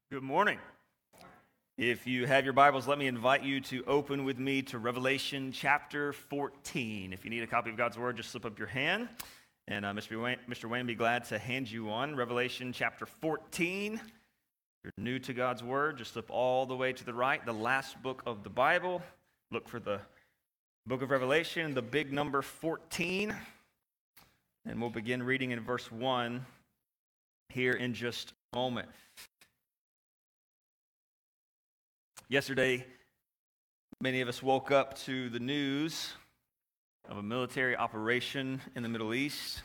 Good morning. If you have your Bibles, let me invite you to open with me to Revelation chapter 14. If you need a copy of God's Word, just slip up your hand, and Mr. Wayne will be glad to hand you one. Revelation chapter 14. If you're new to God's Word, just slip all the way to the right, the last book of the Bible. Look for the book of Revelation, the big number 14, and we'll begin reading in verse 1 here in just a moment. Yesterday, many of us woke up to the news of a military operation in the Middle East.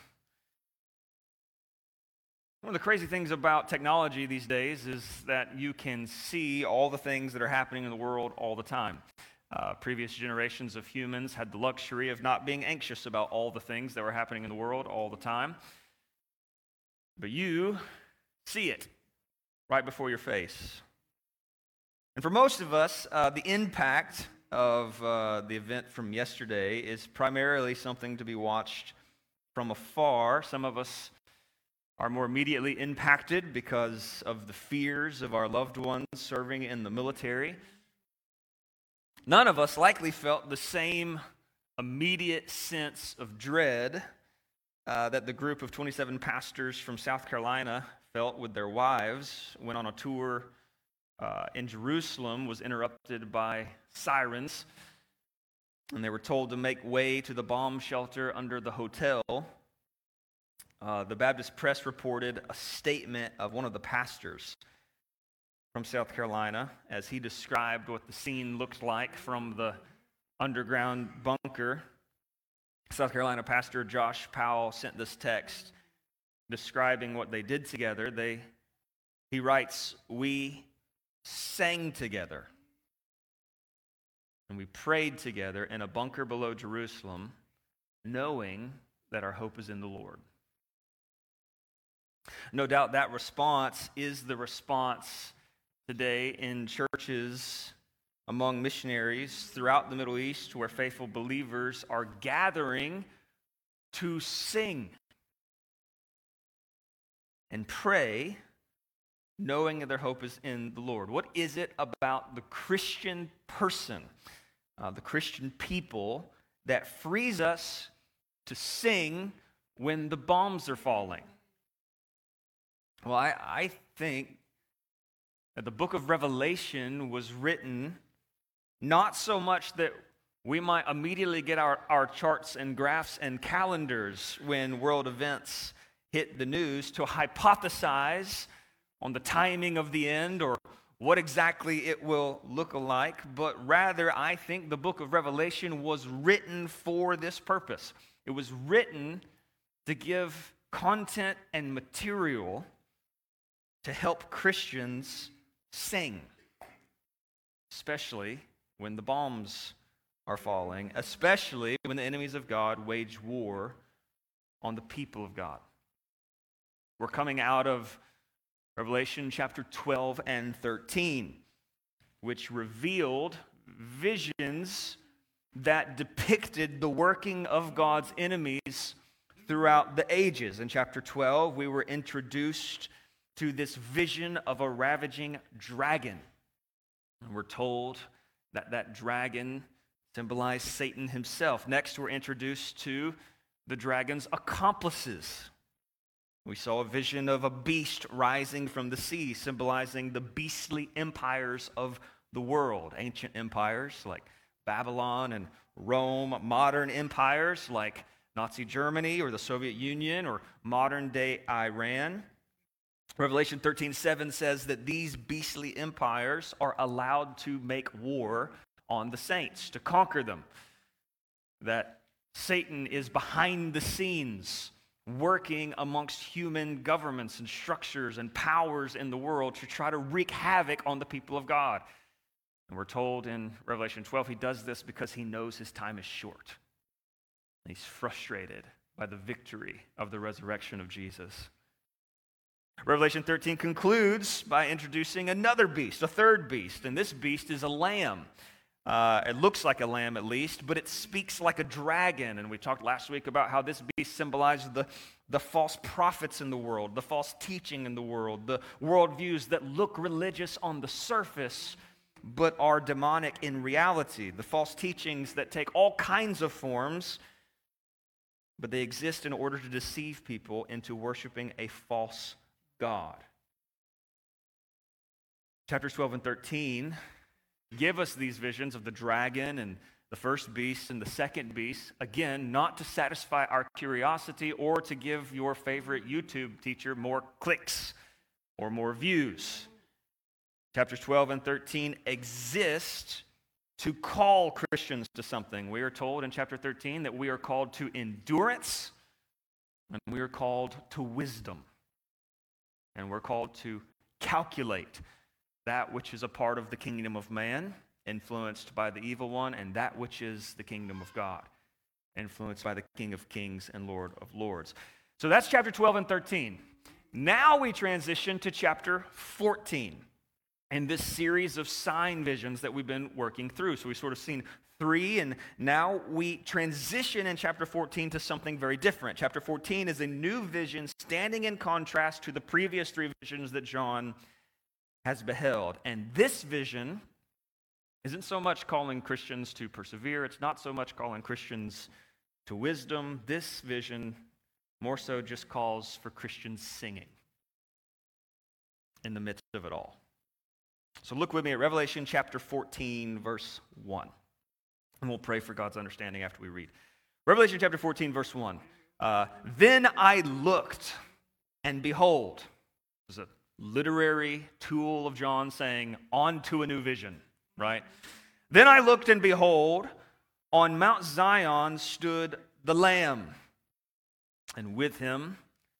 One of the crazy things about technology these days is that you can see all the things that are happening in the world all the time. Previous generations of humans had the luxury of not being anxious about all the things that were happening in the world all the time. But you see it right before your face. And for most of us, the impact of the event from yesterday is primarily something to be watched from afar. Some of us are more immediately impacted because of the fears of our loved ones serving in the military. None of us likely felt the same immediate sense of dread that the group of 27 pastors from South Carolina felt with their wives when on a tour in Jerusalem was interrupted by sirens, and they were told to make way to the bomb shelter under the hotel. The Baptist Press reported a statement of one of the pastors from South Carolina as he described what the scene looked like from the underground bunker. South Carolina pastor Josh Powell sent this text describing what they did together. He writes, "We sang together, and we prayed together in a bunker below Jerusalem, knowing that our hope is in the Lord." No doubt that response is the response today in churches among missionaries throughout the Middle East, where faithful believers are gathering to sing and pray, knowing that their hope is in the Lord. What is it about the Christian person, the Christian people, that frees us to sing when the bombs are falling? Well, I think that the book of Revelation was written not so much that we might immediately get our charts and graphs and calendars when world events hit the news to hypothesize on the timing of the end or what exactly it will look like, but rather I think the book of Revelation was written for this purpose. It was written to give content and material to help Christians sing, especially when the bombs are falling, especially when the enemies of God wage war on the people of God. We're coming out of Revelation chapter 12 and 13, which revealed visions that depicted the working of God's enemies throughout the ages. In chapter 12, we were introduced to this vision of a ravaging dragon. And we're told that that dragon symbolized Satan himself. Next, we're introduced to the dragon's accomplices. We saw a vision of a beast rising from the sea, symbolizing the beastly empires of the world. Ancient empires like Babylon and Rome, modern empires like Nazi Germany or the Soviet Union or modern-day Iran. Revelation 13:7 says that these beastly empires are allowed to make war on the saints, to conquer them. That Satan is behind the scenes, working amongst human governments and structures and powers in the world to try to wreak havoc on the people of God. And we're told in Revelation 12 he does this because he knows his time is short. He's frustrated by the victory of the resurrection of Jesus. Revelation 13 concludes by introducing another beast, a third beast, and this beast is a lamb. It looks like a lamb at least, but it speaks like a dragon. And we talked last week about how this beast symbolizes the false prophets in the world, the false teaching in the world, the worldviews that look religious on the surface but are demonic in reality, the false teachings that take all kinds of forms, but they exist in order to deceive people into worshiping a false god. Chapters 12 and 13 give us these visions of the dragon and the first beast and the second beast, again, not to satisfy our curiosity or to give your favorite YouTube teacher more clicks or more views. Chapters 12 and 13 exist to call Christians to something. We are told in chapter 13 that we are called to endurance and we are called to wisdom. And we're called to calculate that which is a part of the kingdom of man, influenced by the evil one, and that which is the kingdom of God, influenced by the King of Kings and Lord of Lords. So that's chapter 12 and 13. Now we transition to chapter 14 and this series of sign visions that we've been working through. So we've sort of seen 3, and now we transition in chapter 14 to something very different. Chapter 14 is a new vision standing in contrast to the previous 3 visions that John has beheld. And this vision isn't so much calling Christians to persevere. It's not so much calling Christians to wisdom. This vision more so just calls for Christian singing in the midst of it all. So look with me at Revelation chapter 14, verse 1. And we'll pray for God's understanding after we read. Revelation chapter 14, verse 1. Then I looked, and behold, this is a literary tool of John saying, on to a new vision, right? Then I looked, and behold, on Mount Zion stood the Lamb, and with him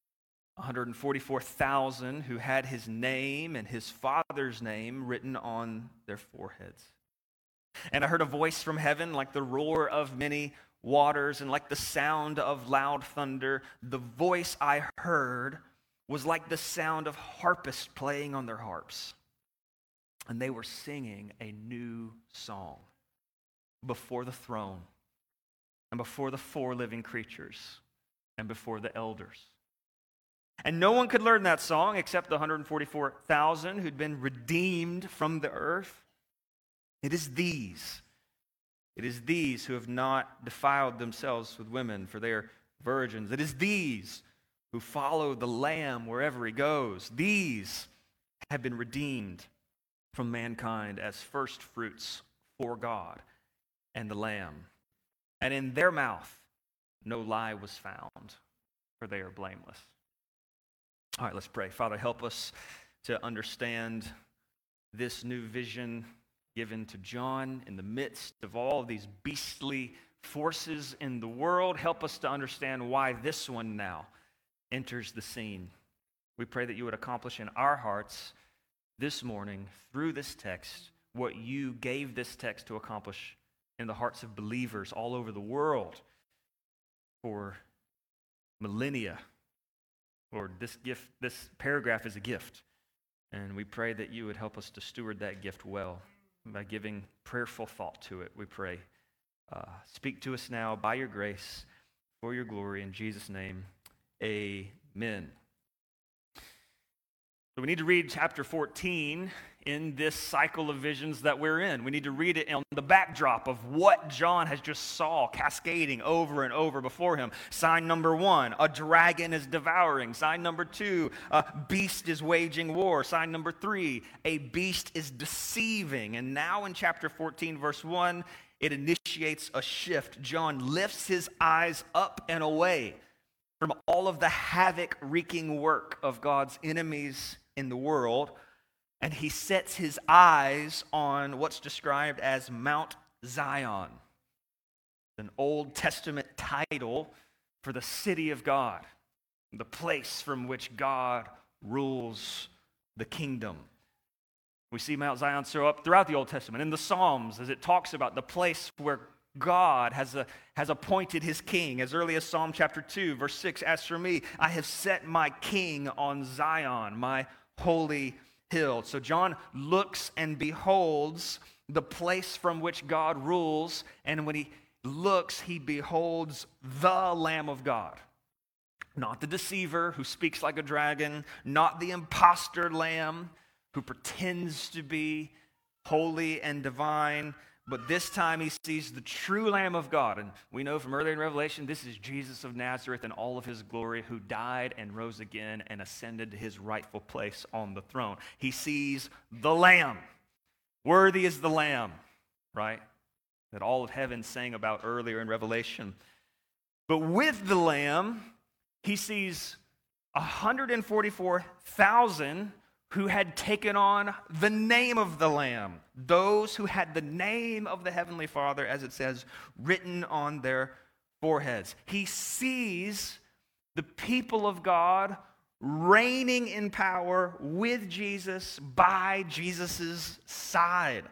144,000 who had his name and his Father's name written on their foreheads. And I heard a voice from heaven like the roar of many waters and like the sound of loud thunder. The voice I heard was like the sound of harpists playing on their harps. And they were singing a new song before the throne and before the 4 living creatures and before the elders. And no one could learn that song except the 144,000 who'd been redeemed from the earth. It is these who have not defiled themselves with women, for they are virgins. It is these who follow the Lamb wherever he goes. These have been redeemed from mankind as first fruits for God and the Lamb. And in their mouth no lie was found, for they are blameless. All right, let's pray. Father, help us to understand this new vision given to John in the midst of all of these beastly forces in the world. Help us to understand why this one now enters the scene. We pray that you would accomplish in our hearts this morning through this text what you gave this text to accomplish in the hearts of believers all over the world for millennia. Lord, this paragraph is a gift, and we pray that you would help us to steward that gift well by giving prayerful thought to it, we pray. Speak to us now by your grace, for your glory, in Jesus' name, amen. So we need to read chapter 14 in this cycle of visions that we're in. We need to read it on the backdrop of what John has just saw cascading over and over before him. Sign number 1, a dragon is devouring. Sign number 2, a beast is waging war. Sign number 3, a beast is deceiving. And now in chapter 14, verse 1, it initiates a shift. John lifts his eyes up and away from all of the havoc-wreaking work of God's enemies in the world, and he sets his eyes on what's described as Mount Zion, an Old Testament title for the city of God, the place from which God rules the kingdom. We see Mount Zion show up throughout the Old Testament in the Psalms as it talks about the place where God has appointed his king. As early as Psalm chapter 2, verse 6, as for me, I have set my king on Zion, my holy hill. So John looks and beholds the place from which God rules, and when he looks, he beholds the Lamb of God. Not the deceiver who speaks like a dragon, not the imposter lamb who pretends to be holy and divine, but this time he sees the true Lamb of God. And we know from earlier in Revelation, this is Jesus of Nazareth in all of his glory, who died and rose again and ascended to his rightful place on the throne. He sees the Lamb. Worthy is the Lamb, right? That all of heaven sang about earlier in Revelation. But with the Lamb, he sees 144,000 who had taken on the name of the Lamb, those who had the name of the Heavenly Father, as it says, written on their foreheads. He sees the people of God reigning in power with Jesus by Jesus' side.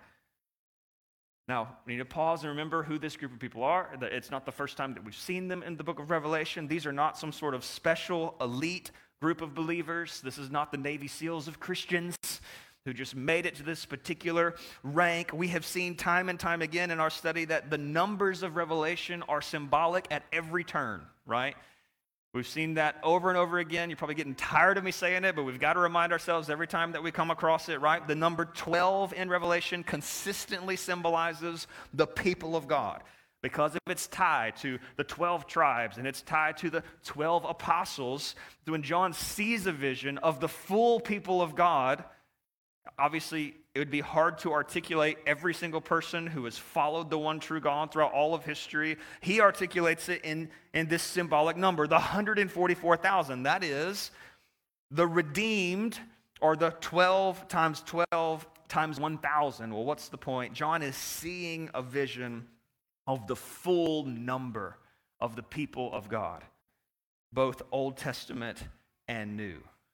Now, we need to pause and remember who this group of people are. It's not the first time that we've seen them in the book of Revelation. These are not some sort of special elite group of believers. This is not the Navy SEALs of Christians who just made it to this particular rank. We have seen time and time again in our study that the numbers of Revelation are symbolic at every turn, right? We've seen that over and over again. You're probably getting tired of me saying it, but we've got to remind ourselves every time that we come across it, right? The number 12 in Revelation consistently symbolizes the people of God, because of its tie to the 12 tribes and it's tied to the 12 apostles. When John sees a vision of the full people of God, obviously it would be hard to articulate every single person who has followed the one true God throughout all of history. He articulates it in this symbolic number, the 144,000. That is the redeemed, or the 12 times 12 times 1,000. Well, what's the point? John is seeing a vision of the full number of the people of God, both Old Testament and New.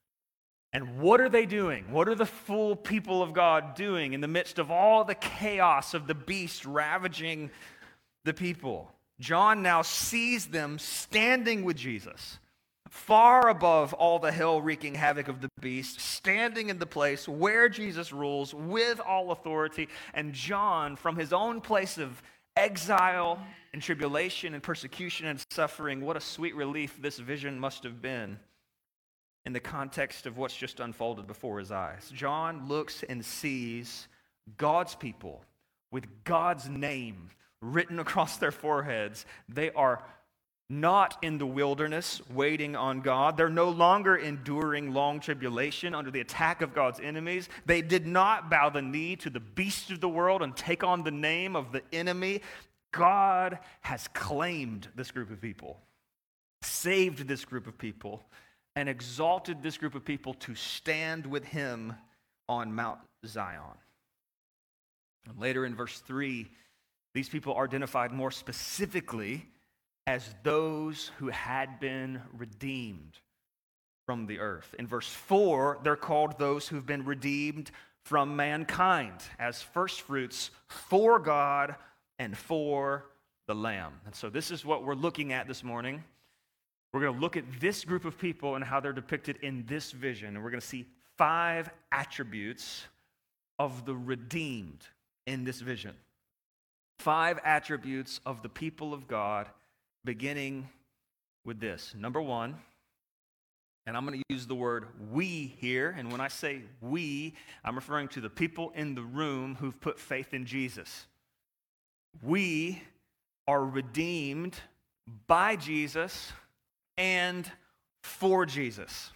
And what are they doing? What are the full people of God doing in the midst of all the chaos of the beast ravaging the people? John now sees them standing with Jesus, far above all the hell-wreaking havoc of the beast, standing in the place where Jesus rules with all authority. And John, from his own place of exile and tribulation and persecution and suffering, what a sweet relief this vision must have been in the context of what's just unfolded before his eyes. John looks and sees God's people with God's name written across their foreheads. They are not in the wilderness waiting on God. They're no longer enduring long tribulation under the attack of God's enemies. They did not bow the knee to the beast of the world and take on the name of the enemy. God has claimed this group of people, saved this group of people, and exalted this group of people to stand with him on Mount Zion. And later in verse 3, these people are identified more specifically as those who had been redeemed from the earth. In verse 4, they're called those who've been redeemed from mankind as firstfruits for God and for the Lamb. And so this is what we're looking at this morning. We're going to look at this group of people and how they're depicted in this vision. And we're going to see 5 attributes of the redeemed in this vision. 5 attributes of the people of God, beginning with this. Number 1, and I'm going to use the word we here. And when I say we, I'm referring to the people in the room who've put faith in Jesus. We are redeemed by Jesus and for Jesus.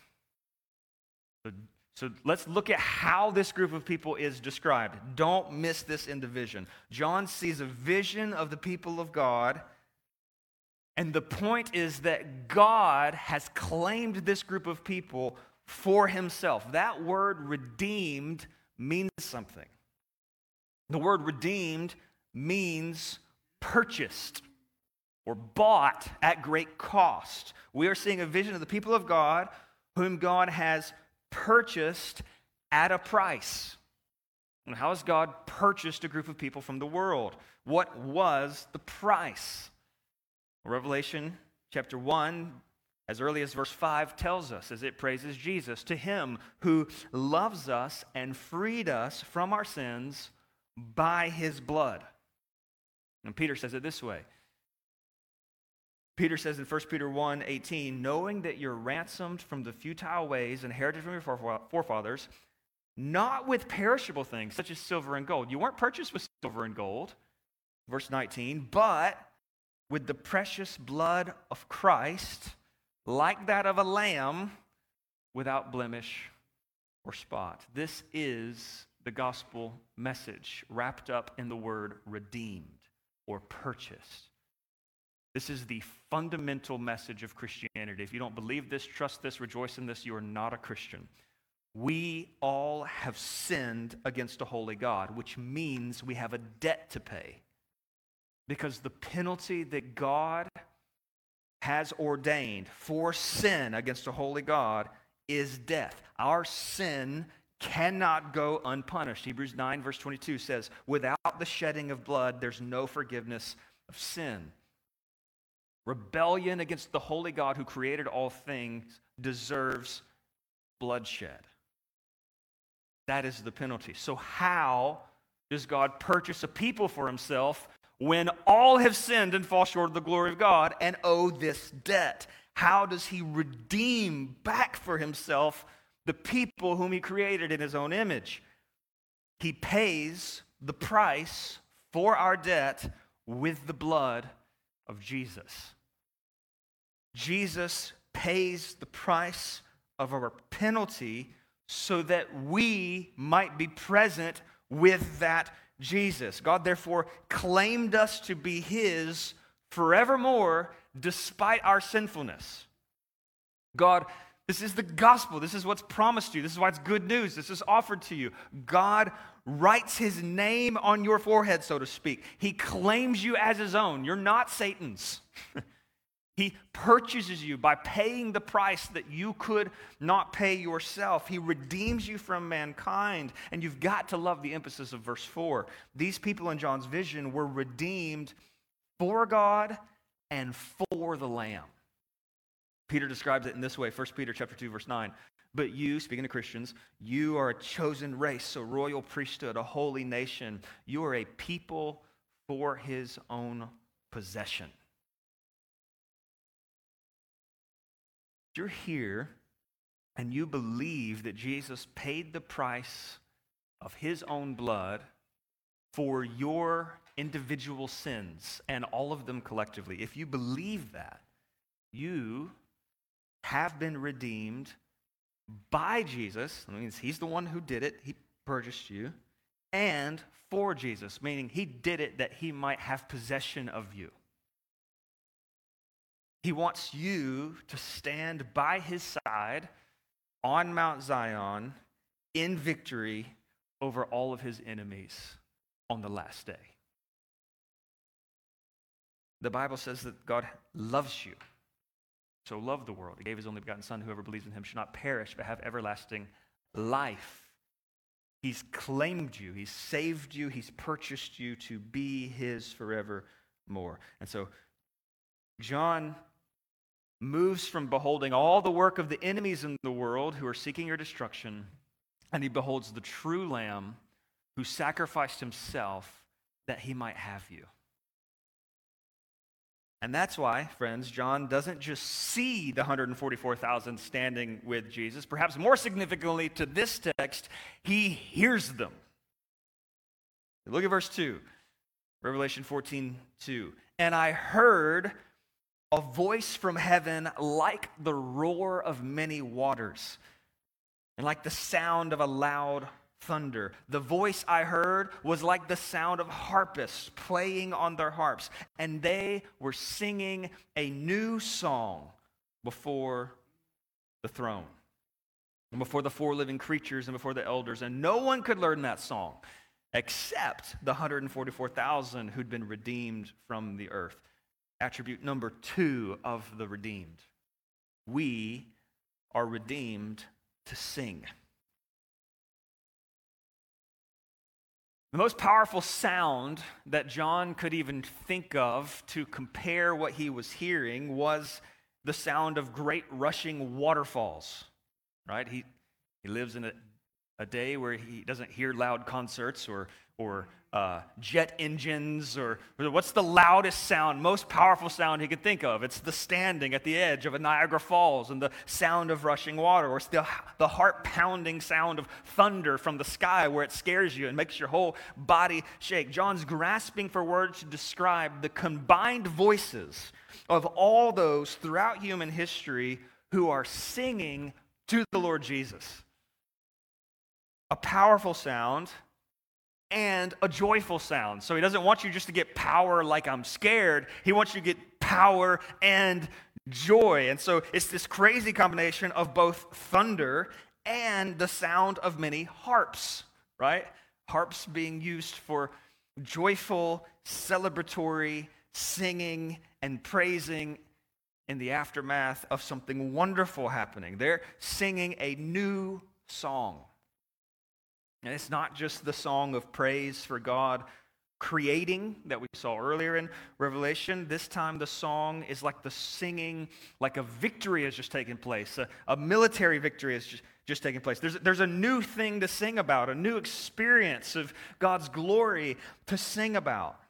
So let's look at how this group of people is described. Don't miss this in the vision. John sees a vision of the people of God, and the point is that God has claimed this group of people for himself. That word redeemed means something. The word redeemed means purchased or bought at great cost. We are seeing a vision of the people of God whom God has purchased at a price. And how has God purchased a group of people from the world? What was the price? Revelation chapter 1, as early as verse 5, tells us, as it praises Jesus, to him who loves us and freed us from our sins by his blood. And Peter says it this way. Peter says in 1 Peter 1:18, knowing that you're ransomed from the futile ways inherited from your forefathers, not with perishable things such as silver and gold. You weren't purchased with silver and gold, verse 19, but with the precious blood of Christ, like that of a lamb, without blemish or spot. This is the gospel message wrapped up in the word redeemed or purchased. This is the fundamental message of Christianity. If you don't believe this, trust this, rejoice in this, you are not a Christian. We all have sinned against a holy God, which means we have a debt to pay. Because the penalty that God has ordained for sin against a holy God is death. Our sin cannot go unpunished. Hebrews 9 verse 22 says, without the shedding of blood, there's no forgiveness of sin. Rebellion against the holy God who created all things deserves bloodshed. That is the penalty. So how does God purchase a people for himself when all have sinned and fall short of the glory of God and owe this debt? How does he redeem back for himself the people whom he created in his own image? He pays the price for our debt with the blood of Jesus. Jesus pays the price of our penalty so that we might be present with that Jesus. God therefore claimed us to be his forevermore despite our sinfulness. God, this is the gospel. This is what's promised you. This is why it's good news. This is offered to you. God writes his name on your forehead, so to speak. He claims you as his own. You're not Satan's. He purchases you by paying the price that you could not pay yourself. He redeems you from mankind. And you've got to love the emphasis of verse 4. These people in John's vision were redeemed for God and for the Lamb. Peter describes it in this way, 1 Peter chapter 2, verse 9. But you, speaking to Christians, you are a chosen race, a royal priesthood, a holy nation. You are a people for his own possession. If you're here and you believe that Jesus paid the price of his own blood for your individual sins and all of them collectively, if you believe that, you have been redeemed by Jesus. That means he's the one who did it. He purchased you. And for Jesus, meaning he did it that he might have possession of you. He wants you to stand by his side on Mount Zion in victory over all of his enemies on the last day. The Bible says that God loves you. So loved the world. He gave his only begotten Son. Whoever believes in him should not perish, but have everlasting life. He's claimed you. He's saved you. He's purchased you to be his forevermore. And so John moves from beholding all the work of the enemies in the world who are seeking your destruction, and he beholds the true Lamb who sacrificed himself that he might have you. And that's why, friends, John doesn't just see the 144,000 standing with Jesus. Perhaps more significantly to this text, he hears them. Look at verse 2, Revelation 14:2. And I heard a voice from heaven like the roar of many waters and like the sound of a loud thunder. The voice I heard was like the sound of harpists playing on their harps, and they were singing a new song before the throne and before the four living creatures and before the elders. And no one could learn that song except the 144,000 who'd been redeemed from the earth. Attribute number 2 of the redeemed. We are redeemed to sing. The most powerful sound that John could even think of to compare what he was hearing was the sound of great rushing waterfalls, right? He lives in a day where he doesn't hear loud concerts or jet engines, or what's the loudest sound, most powerful sound he could think of? It's the standing at the edge of a Niagara Falls and the sound of rushing water, or it's the heart-pounding sound of thunder from the sky where it scares you and makes your whole body shake. John's grasping for words to describe the combined voices of all those throughout human history who are singing to the Lord Jesus. A powerful sound and a joyful sound. So he doesn't want you just to get power like I'm scared. He wants you to get power and joy. And so it's this crazy combination of both thunder and the sound of many harps, right? Harps being used for joyful, celebratory singing and praising in the aftermath of something wonderful happening. They're singing a new song. And it's not just the song of praise for God creating that we saw earlier in Revelation. This time the song is like the singing, like a victory has just taken place. A military victory has just taken place. There's a new thing to sing about, a new experience of God's glory to sing about.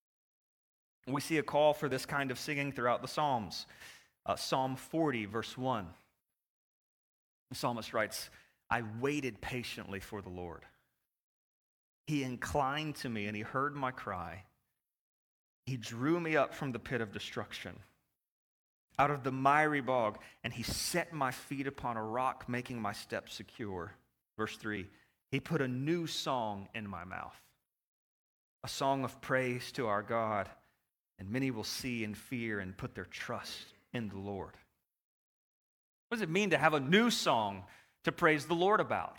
We see a call for this kind of singing throughout the Psalms. Psalm 40, verse 1. The psalmist writes, I waited patiently for the Lord. He inclined to me and he heard my cry. He drew me up from the pit of destruction, out of the miry bog, and he set my feet upon a rock, making my steps secure. Verse 3, he put a new song in my mouth, a song of praise to our God, and many will see and fear and put their trust in the Lord. What does it mean to have a new song to praise the Lord about?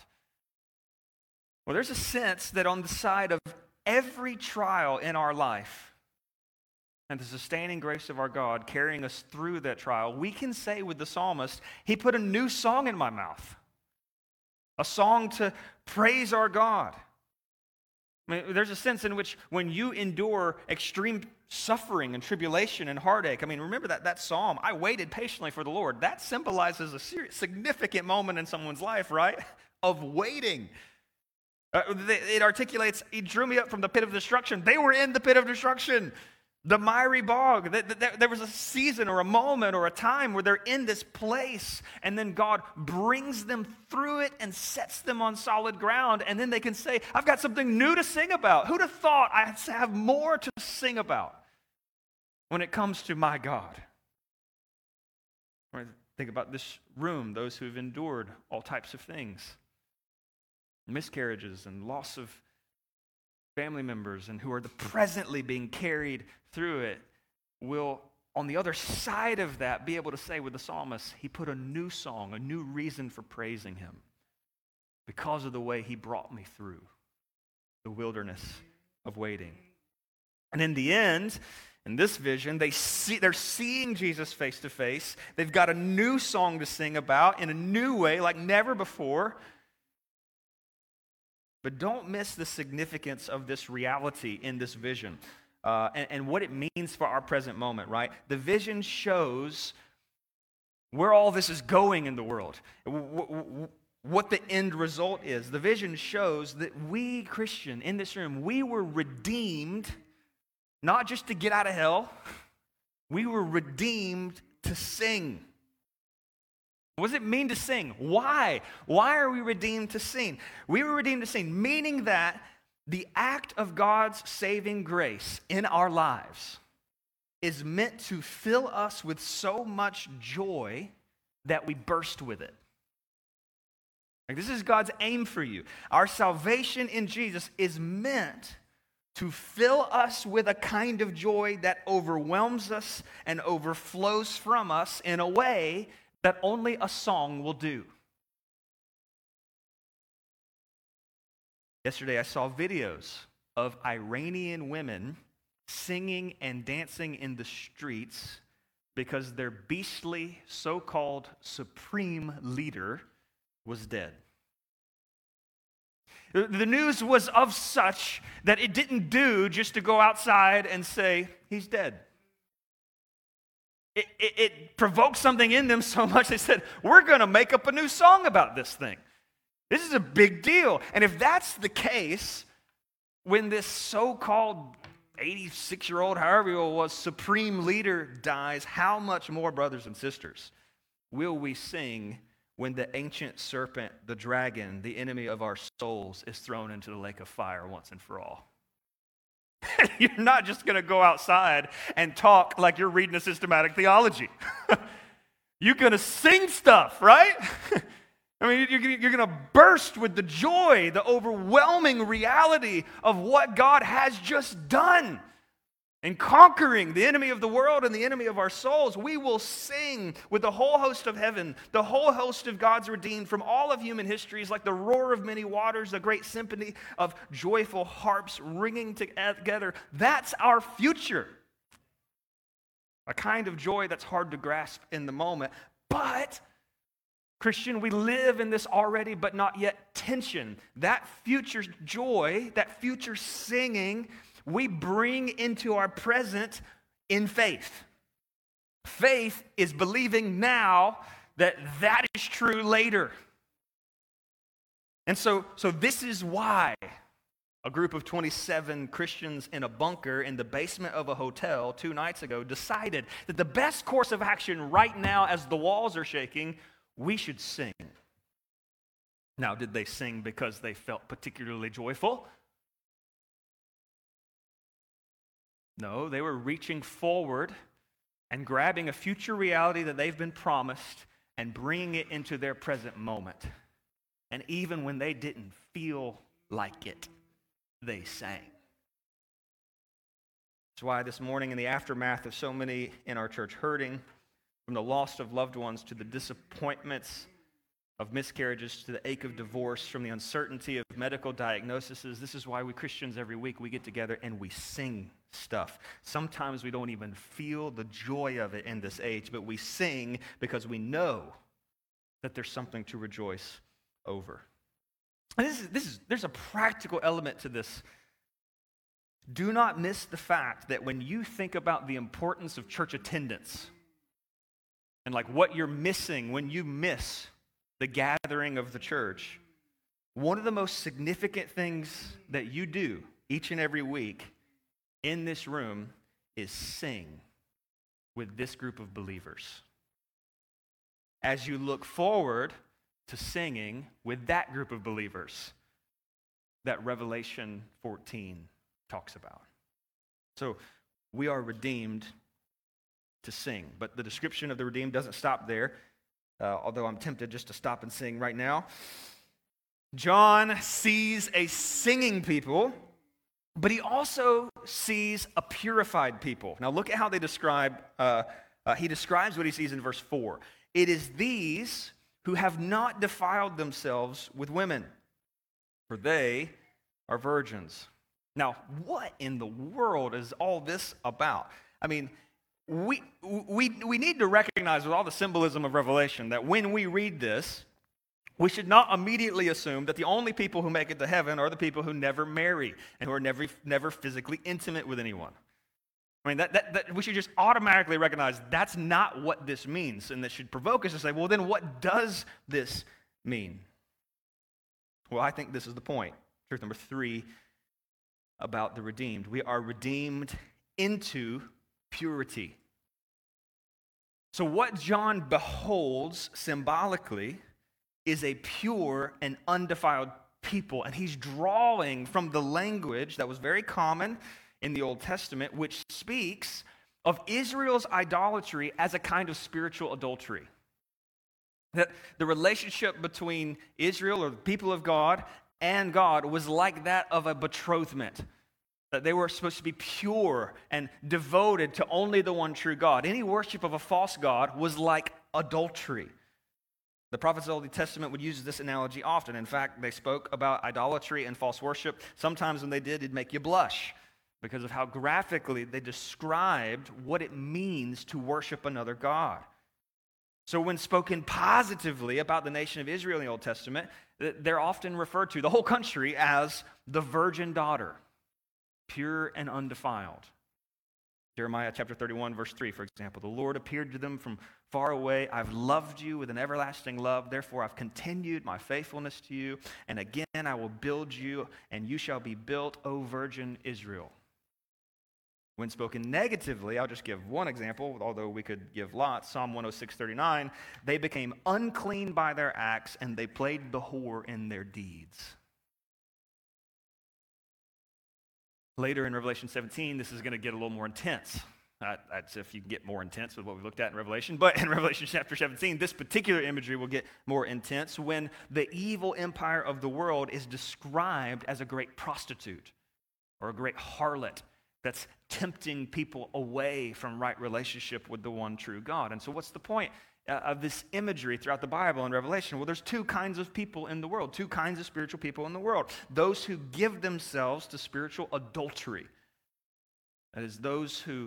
Well, there's a sense that on the side of every trial in our life and the sustaining grace of our God carrying us through that trial, we can say with the psalmist, he put a new song in my mouth, a song to praise our God. I mean, there's a sense in which when you endure extreme suffering and tribulation and heartache, I mean, remember that psalm, I waited patiently for the Lord. That symbolizes a significant moment in someone's life, right? Of waiting. It articulates, he drew me up from the pit of destruction. They were in the pit of destruction, the miry bog. There was a season or a moment or a time where they're in this place, and then God brings them through it and sets them on solid ground, and then they can say, I've got something new to sing about. Who'd have thought I'd have more to sing about when it comes to my God? Think about this room, those who've endured all types of things. Miscarriages and loss of family members, and who are presently being carried through it, will, on the other side of that, be able to say with the psalmist, he put a new song, a new reason for praising him because of the way he brought me through the wilderness of waiting. And in the end, in this vision, they're seeing Jesus face to face. They've got a new song to sing about in a new way like never before. But don't miss the significance of this reality in this vision and what it means for our present moment, right? The vision shows where all this is going in the world, what the end result is. The vision shows that we, Christian, in this room, we were redeemed not just to get out of hell, we were redeemed to sing. What does it mean to sing? Why? Why are we redeemed to sing? We were redeemed to sing, meaning that the act of God's saving grace in our lives is meant to fill us with so much joy that we burst with it. Like, this is God's aim for you. Our salvation in Jesus is meant to fill us with a kind of joy that overwhelms us and overflows from us in a way that only a song will do. Yesterday I saw videos of Iranian women singing and dancing in the streets because their beastly so-called supreme leader was dead. The news was of such that it didn't do just to go outside and say, he's dead. It provoked something in them so much they said, we're going to make up a new song about this thing. This is a big deal. And if that's the case, when this so-called 86-year-old, however he was, supreme leader dies, how much more, brothers and sisters, will we sing when the ancient serpent, the dragon, the enemy of our souls, is thrown into the lake of fire once and for all? You're not just going to go outside and talk like you're reading a systematic theology. You're going to sing stuff, right? I mean, you're going to burst with the joy, the overwhelming reality of what God has just done in conquering the enemy of the world and the enemy of our souls. We will sing with the whole host of heaven, the whole host of God's redeemed from all of human histories, like the roar of many waters, the great symphony of joyful harps ringing together. That's our future. A kind of joy that's hard to grasp in the moment, but Christian, we live in this already but not yet tension. That future joy, that future singing, we bring into our present in faith. Faith is believing now that that is true later. And so this is why a group of 27 Christians in a bunker in the basement of a hotel 2 nights ago decided that the best course of action right now, as the walls are shaking, we should sing. Now, did they sing because they felt particularly joyful? No, they were reaching forward and grabbing a future reality that they've been promised and bringing it into their present moment. And even when they didn't feel like it, they sang. That's why this morning, in the aftermath of so many in our church hurting, from the loss of loved ones to the disappointments of miscarriages to the ache of divorce, from the uncertainty of medical diagnoses, this is why we Christians every week, we get together and we sing stuff. Sometimes we don't even feel the joy of it in this age, but we sing because we know that there's something to rejoice over. And there's a practical element to this. Do not miss the fact that when you think about the importance of church attendance, and like what you're missing when you miss the gathering of the church, one of the most significant things that you do each and every week in this room is sing with this group of believers. As you look forward to singing with that group of believers that Revelation 14 talks about. So we are redeemed to sing. But the description of the redeemed doesn't stop there, although I'm tempted just to stop and sing right now. John sees a singing people, but he also sees a purified people. Now look at how they describe, he describes what he sees in verse 4. It is these who have not defiled themselves with women, for they are virgins. Now, what in the world is all this about? I mean, we need to recognize with all the symbolism of Revelation that when we read this, we should not immediately assume that the only people who make it to heaven are the people who never marry and who are never physically intimate with anyone. I mean, that we should just automatically recognize that's not what this means, and that should provoke us to say, well, then what does this mean? Well, I think this is the point. Truth number 3 about the redeemed. We are redeemed into purity. So what John beholds symbolically is a pure and undefiled people. And he's drawing from the language that was very common in the Old Testament, which speaks of Israel's idolatry as a kind of spiritual adultery. That the relationship between Israel, or the people of God, and God was like that of a betrothment. That they were supposed to be pure and devoted to only the one true God. Any worship of a false god was like adultery. The prophets of the Old Testament would use this analogy often. In fact, they spoke about idolatry and false worship. Sometimes when they did, it'd make you blush because of how graphically they described what it means to worship another god. So when spoken positively about the nation of Israel in the Old Testament, they're often referred to, the whole country, as the virgin daughter. Pure and undefiled. Jeremiah chapter 31, verse 3, for example. The Lord appeared to them from far away. I've loved you with an everlasting love. Therefore, I've continued my faithfulness to you. And again, I will build you, and you shall be built, O virgin Israel. When spoken negatively, I'll just give one example, although we could give lots. Psalm 106:39, they became unclean by their acts, and they played the whore in their deeds. Later in Revelation 17, this is going to get a little more intense. That's if you can get more intense with what we looked at in Revelation. But in Revelation chapter 17, this particular imagery will get more intense when the evil empire of the world is described as a great prostitute or a great harlot that's tempting people away from right relationship with the one true God. And so what's the point of this imagery throughout the Bible and Revelation? Well, there's two kinds of people in the world, two kinds of spiritual people in the world. Those who give themselves to spiritual adultery. That is, those who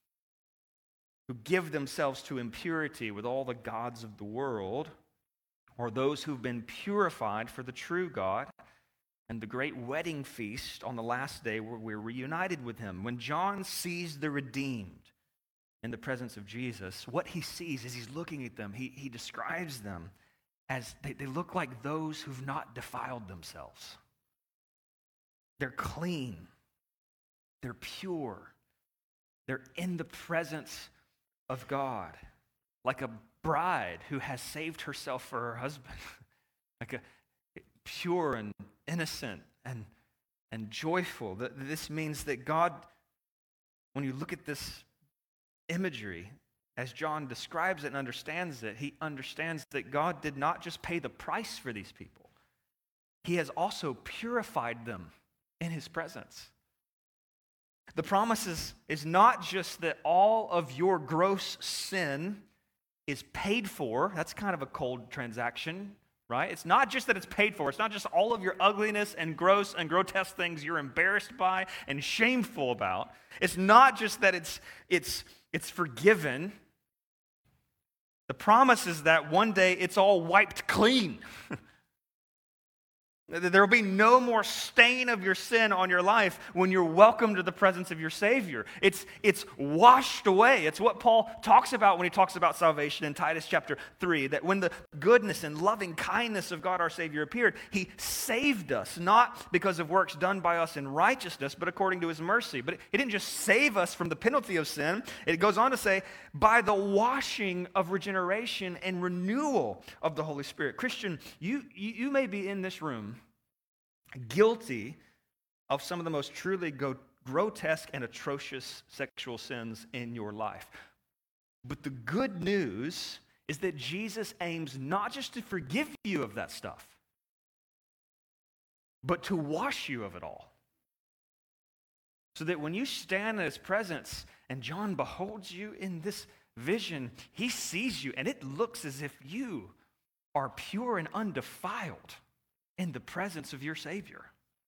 give themselves to impurity with all the gods of the world, or those who've been purified for the true God and the great wedding feast on the last day where we're reunited with him. When John sees the redeemed in the presence of Jesus, what he sees as he's looking at them, he describes them as they look like those who've not defiled themselves. They're clean. They're pure. They're in the presence of God, like a bride who has saved herself for her husband, like a pure and innocent and joyful. This means that God, when you look at this imagery, as John describes it and understands it, he understands that God did not just pay the price for these people. He has also purified them in his presence. The promise is not just that all of your gross sin is paid for. That's kind of a cold transaction, right? It's not just that it's paid for. It's not just all of your ugliness and gross and grotesque things you're embarrassed by and shameful about. It's not just that it's forgiven. The promise is that one day it's all wiped clean. There will be no more stain of your sin on your life when you're welcomed to the presence of your Savior. It's washed away. It's what Paul talks about when he talks about salvation in Titus chapter 3, that when the goodness and loving kindness of God our Savior appeared, he saved us, not because of works done by us in righteousness, but according to his mercy. But he didn't just save us from the penalty of sin. It goes on to say, by the washing of regeneration and renewal of the Holy Spirit. Christian, you may be in this room guilty of some of the most truly grotesque and atrocious sexual sins in your life. But the good news is that Jesus aims not just to forgive you of that stuff, but to wash you of it all. So that when you stand in his presence and John beholds you in this vision, he sees you and it looks as if you are pure and undefiled in the presence of your Savior.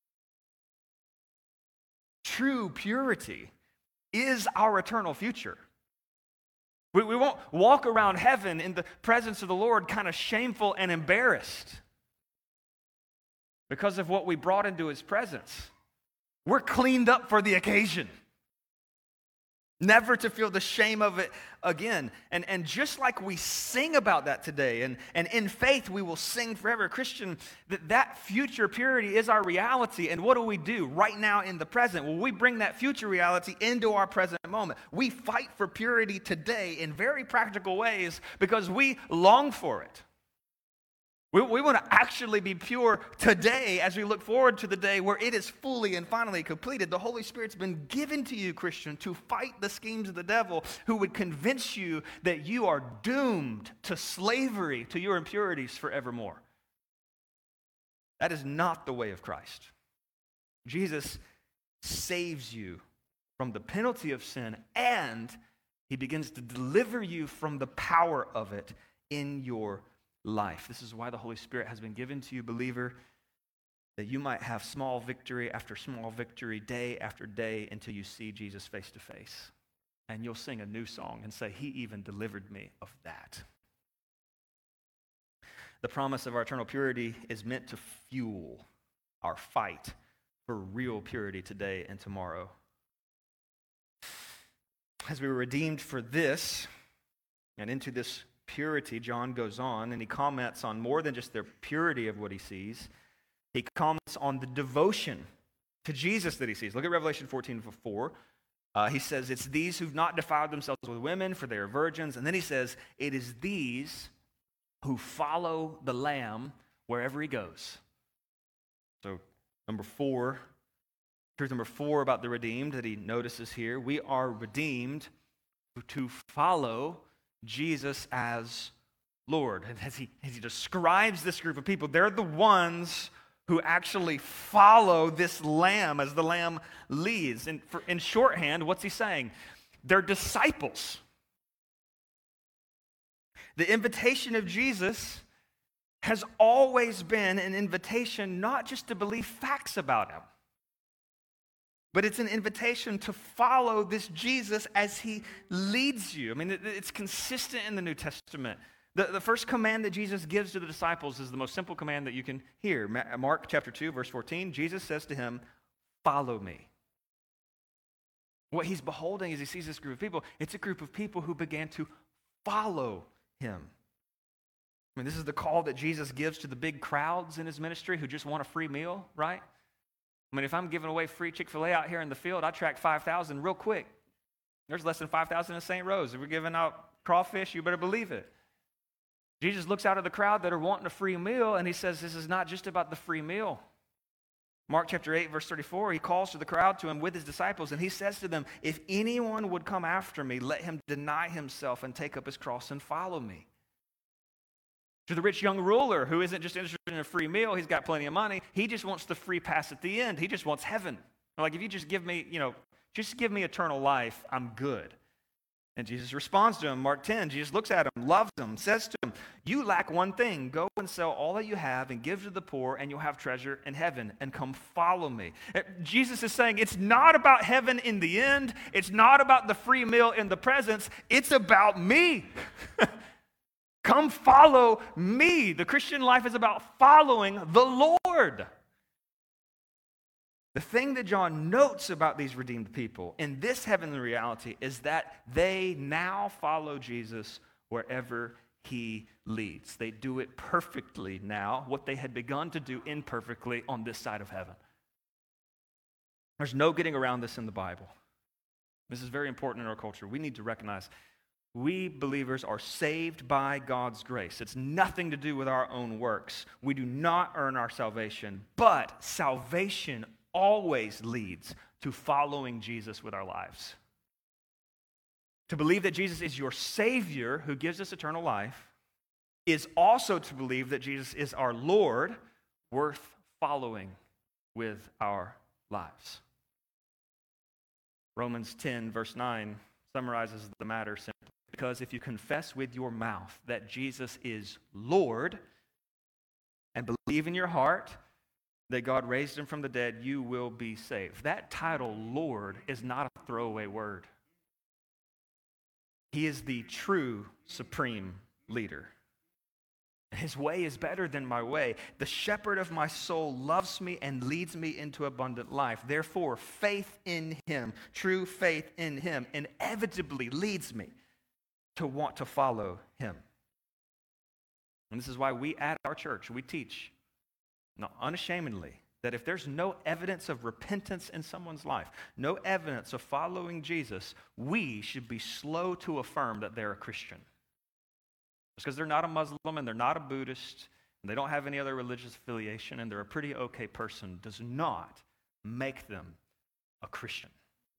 True purity is our eternal future. We won't walk around heaven in the presence of the Lord kind of shameful and embarrassed because of what we brought into his presence. We're cleaned up for the occasion, never to feel the shame of it again. And just like we sing about that today, and in faith we will sing forever, Christian, that future purity is our reality. And what do we do right now in the present? Well, we bring that future reality into our present moment. We fight for purity today in very practical ways because we long for it. We want to actually be pure today as we look forward to the day where it is fully and finally completed. The Holy Spirit's been given to you, Christian, to fight the schemes of the devil who would convince you that you are doomed to slavery to your impurities forevermore. That is not the way of Christ. Jesus saves you from the penalty of sin, and he begins to deliver you from the power of it in your life. This is why the Holy Spirit has been given to you, believer, that you might have small victory after small victory, day after day, until you see Jesus face to face. And you'll sing a new song and say, he even delivered me of that. The promise of our eternal purity is meant to fuel our fight for real purity today and tomorrow. as we were redeemed for this, and into this purity, John goes on and he comments on more than just their purity of what he sees. He comments on the devotion to Jesus that he sees. Look at Revelation 14:4. He says, it's these who've not defiled themselves with women, for they are virgins. And then he says, it is these who follow the Lamb wherever he goes. So, truth number 4 about the redeemed that he notices here, we are redeemed to follow Jesus as Lord. And as he describes this group of people, they're the ones who actually follow this Lamb as the Lamb leads. And in shorthand, what's he saying? They're disciples. The invitation of Jesus has always been an invitation not just to believe facts about him, but it's an invitation to follow this Jesus as he leads you. I mean, it's consistent in the New Testament. The first command that Jesus gives to the disciples is the most simple command that you can hear. Mark chapter 2, verse 14, Jesus says to him, follow me. What he's beholding as he sees this group of people, it's a group of people who began to follow him. I mean, this is the call that Jesus gives to the big crowds in his ministry who just want a free meal, right? I mean, if I'm giving away free Chick-fil-A out here in the field, I track 5,000 real quick. There's less than 5,000 in St. Rose. If we're giving out crawfish, you better believe it. Jesus looks out at the crowd that are wanting a free meal, and he says this is not just about the free meal. Mark chapter 8, verse 34, he calls to the crowd to him with his disciples, and he says to them, if anyone would come after me, let him deny himself and take up his cross and follow me. To the rich young ruler who isn't just interested in a free meal, he's got plenty of money, he just wants the free pass at the end. He just wants heaven. Like, if you just give me, just give me eternal life, I'm good. And Jesus responds to him, Mark 10, Jesus looks at him, loves him, says to him, you lack one thing. Go and sell all that you have and give to the poor, and you'll have treasure in heaven, and come follow me. Jesus is saying it's not about heaven in the end. It's not about the free meal in the presence. It's about me. Come follow me. The Christian life is about following the Lord. The thing that John notes about these redeemed people in this heavenly reality is that they now follow Jesus wherever he leads. They do it perfectly now, what they had begun to do imperfectly on this side of heaven. There's no getting around this in the Bible. This is very important in our culture. We need to recognize we believers are saved by God's grace. It's nothing to do with our own works. We do not earn our salvation, but salvation always leads to following Jesus with our lives. To believe that Jesus is your Savior who gives us eternal life is also to believe that Jesus is our Lord worth following with our lives. Romans 10, verse 9 summarizes the matter simply. Because if you confess with your mouth that Jesus is Lord and believe in your heart that God raised him from the dead, you will be saved. That title, Lord, is not a throwaway word. He is the true supreme leader. His way is better than my way. The shepherd of my soul loves me and leads me into abundant life. Therefore, faith in him, true faith in him, inevitably leads me to want to follow him. And this is why we at our church, we teach unashamedly that if there's no evidence of repentance in someone's life, no evidence of following Jesus, we should be slow to affirm that they're a Christian. Just because they're not a Muslim and they're not a Buddhist and they don't have any other religious affiliation and they're a pretty okay person does not make them a Christian.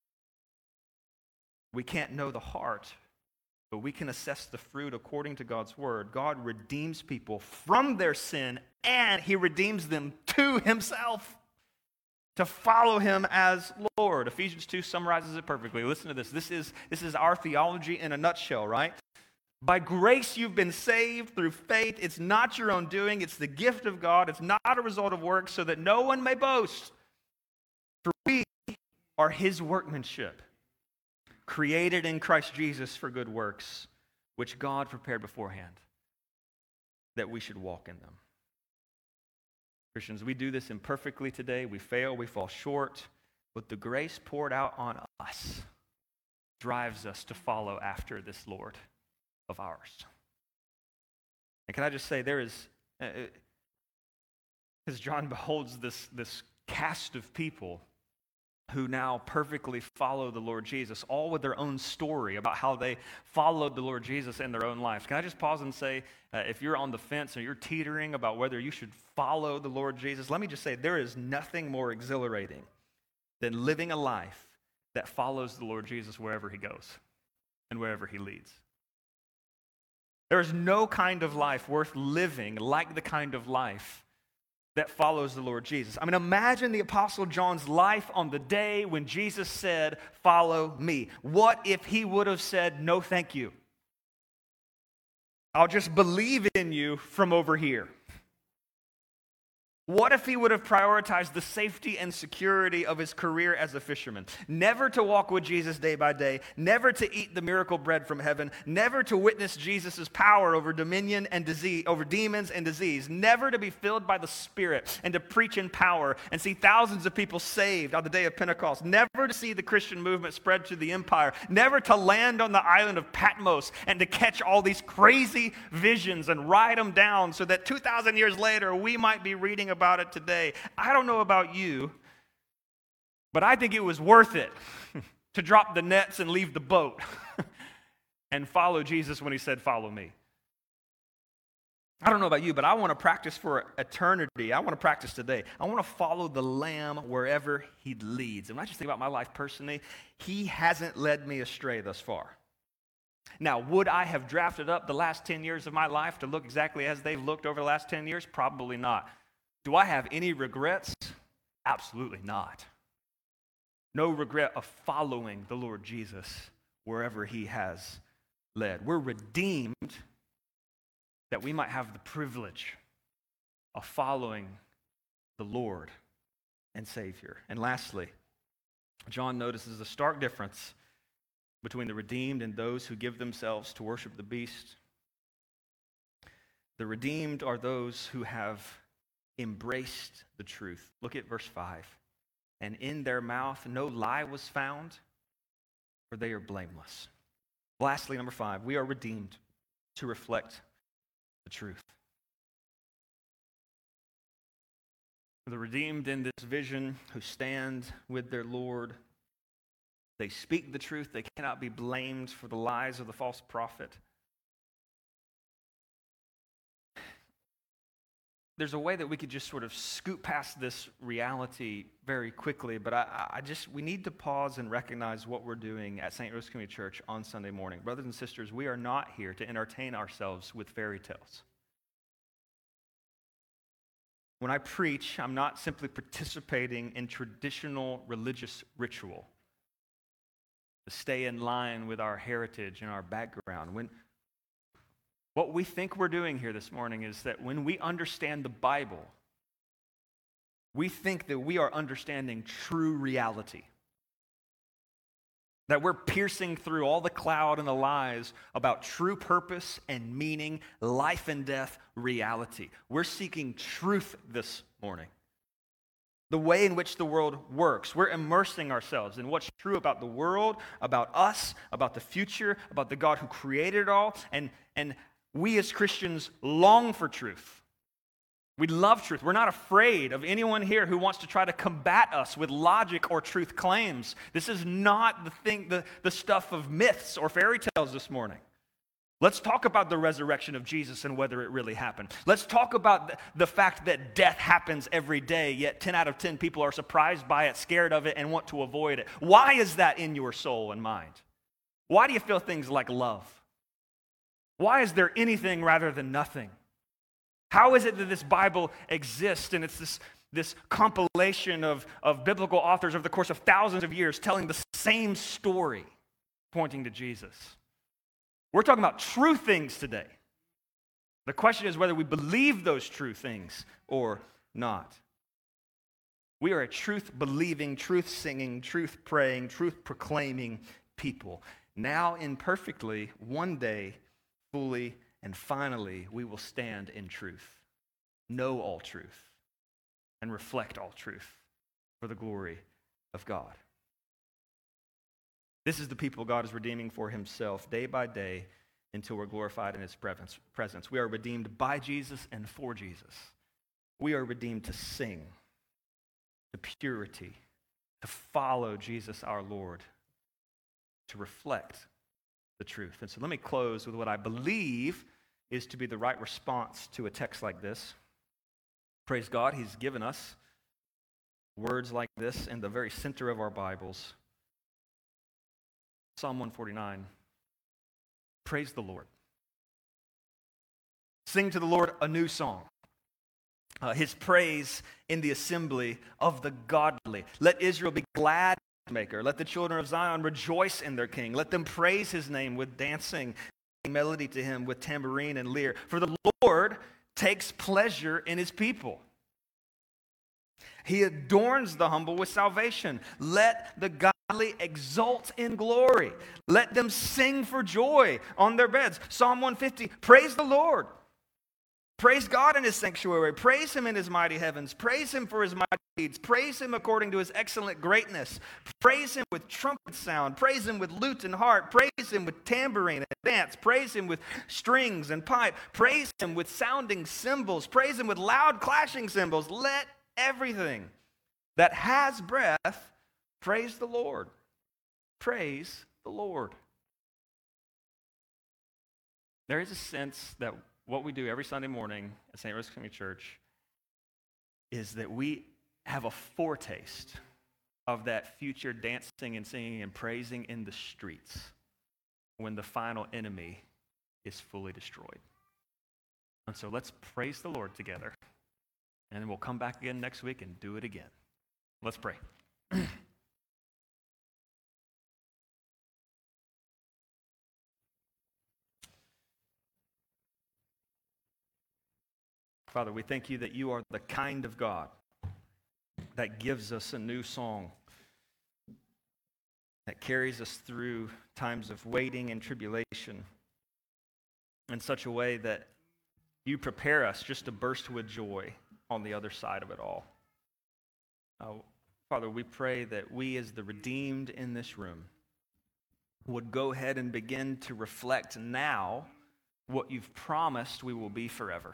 We can't know the heart, but we can assess the fruit according to God's word. God redeems people from their sin, and he redeems them to himself to follow him as Lord. Ephesians 2 summarizes it perfectly. Listen to this. This is our theology in a nutshell, right? By grace you've been saved through faith. It's not your own doing. It's the gift of God. It's not a result of works, so that no one may boast. For we are his workmanship, created in Christ Jesus for good works, which God prepared beforehand that we should walk in them. Christians, we do this imperfectly today. We fail, we fall short, but the grace poured out on us drives us to follow after this Lord of ours. And can I just say, there is, as John beholds this cast of people who now perfectly follow the Lord Jesus, all with their own story about how they followed the Lord Jesus in their own lives. Can I just pause and say, if you're on the fence or you're teetering about whether you should follow the Lord Jesus, let me just say, there is nothing more exhilarating than living a life that follows the Lord Jesus wherever he goes and wherever he leads. There is no kind of life worth living like the kind of life that follows the Lord Jesus. I mean, imagine the Apostle John's life on the day when Jesus said, "Follow me." What if he would have said, "No, thank you. I'll just believe in you from over here"? What if he would have prioritized the safety and security of his career as a fisherman? Never to walk with Jesus day by day, never to eat the miracle bread from heaven, never to witness Jesus' power over dominion and disease, over demons and disease, never to be filled by the Spirit and to preach in power and see thousands of people saved on the day of Pentecost, never to see the Christian movement spread to the empire, never to land on the island of Patmos and to catch all these crazy visions and write them down so that 2,000 years later we might be reading about it today. I don't know about you, but I think it was worth it to drop the nets and leave the boat and follow Jesus when he said, "Follow me." I don't know about you, but I want to practice for eternity. I want to practice today. I want to follow the Lamb wherever he leads. And when I just think about my life personally, he hasn't led me astray thus far. Now, would I have drafted up the last 10 years of my life to look exactly as they've looked over the last 10 years? Probably not. Do I have any regrets? Absolutely not. No regret of following the Lord Jesus wherever he has led. We're redeemed that we might have the privilege of following the Lord and Savior. And lastly, John notices a stark difference between the redeemed and those who give themselves to worship the beast. The redeemed are those who have embraced the truth. Look at verse 5. And in their mouth no lie was found, for they are blameless. Lastly, number 5, we are redeemed to reflect the truth. The redeemed in this vision who stand with their Lord, they speak the truth. They cannot be blamed for the lies of the false prophet. There's a way that we could just sort of scoot past this reality very quickly, but we need to pause and recognize what we're doing at St. Rose Community Church on Sunday morning. Brothers and sisters, we are not here to entertain ourselves with fairy tales. When I preach, I'm not simply participating in traditional religious ritual to stay in line with our heritage and our background. What we think we're doing here this morning is that when we understand the Bible, we think that we are understanding true reality. That we're piercing through all the cloud and the lies about true purpose and meaning, life and death, reality. We're seeking truth this morning. The way in which the world works. We're immersing ourselves in what's true about the world, about us, about the future, about the God who created it all. And we as Christians long for truth. We love truth. We're not afraid of anyone here who wants to try to combat us with logic or truth claims. This is not the stuff of myths or fairy tales this morning. Let's talk about the resurrection of Jesus and whether it really happened. Let's talk about the fact that death happens every day, yet 10 out of 10 people are surprised by it, scared of it, and want to avoid it. Why is that in your soul and mind? Why do you feel things like love? Why is there anything rather than nothing? How is it that this Bible exists and it's this compilation of biblical authors over the course of thousands of years telling the same story, pointing to Jesus? We're talking about true things today. The question is whether we believe those true things or not. We are a truth-believing, truth-singing, truth-praying, truth-proclaiming people. Now imperfectly, one day, fully and finally, we will stand in truth, know all truth, and reflect all truth for the glory of God. This is the people God is redeeming for himself day by day until we're glorified in his presence. We are redeemed by Jesus and for Jesus. We are redeemed to sing, to purity, to follow Jesus our Lord, to reflect the truth. And so let me close with what I believe is to be the right response to a text like this. Praise God, he's given us words like this in the very center of our Bibles. Psalm 149. Praise the Lord. Sing to the Lord a new song. His praise in the assembly of the godly. Let Israel be glad in his maker. Let the children of Zion rejoice in their king. Let them praise his name with dancing, melody to him with tambourine and lyre. For the Lord takes pleasure in his people. He adorns the humble with salvation. Let the godly exult in glory. Let them sing for joy on their beds. Psalm 150, praise the Lord. Praise God in his sanctuary. Praise him in his mighty heavens. Praise him for his mighty deeds. Praise him according to his excellent greatness. Praise him with trumpet sound. Praise him with lute and harp. Praise him with tambourine and dance. Praise him with strings and pipe. Praise him with sounding cymbals. Praise him with loud clashing cymbals. Let everything that has breath praise the Lord. Praise the Lord. There is a sense that what we do every Sunday morning at St. Rose Community Church is that we have a foretaste of that future dancing and singing and praising in the streets when the final enemy is fully destroyed. And so let's praise the Lord together, and then we'll come back again next week and do it again. Let's pray. Father, we thank you that you are the kind of God that gives us a new song, that carries us through times of waiting and tribulation in such a way that you prepare us just to burst with joy on the other side of it all. Father, we pray that we as the redeemed in this room would go ahead and begin to reflect now what you've promised we will be forever.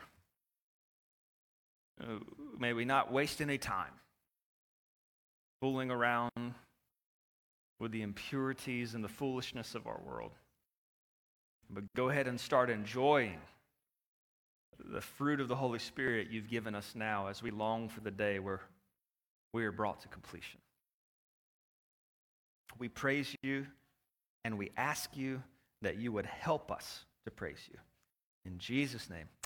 May we not waste any time fooling around with the impurities and the foolishness of our world, but go ahead and start enjoying the fruit of the Holy Spirit you've given us now as we long for the day where we are brought to completion. We praise you and we ask you that you would help us to praise you. In Jesus' name.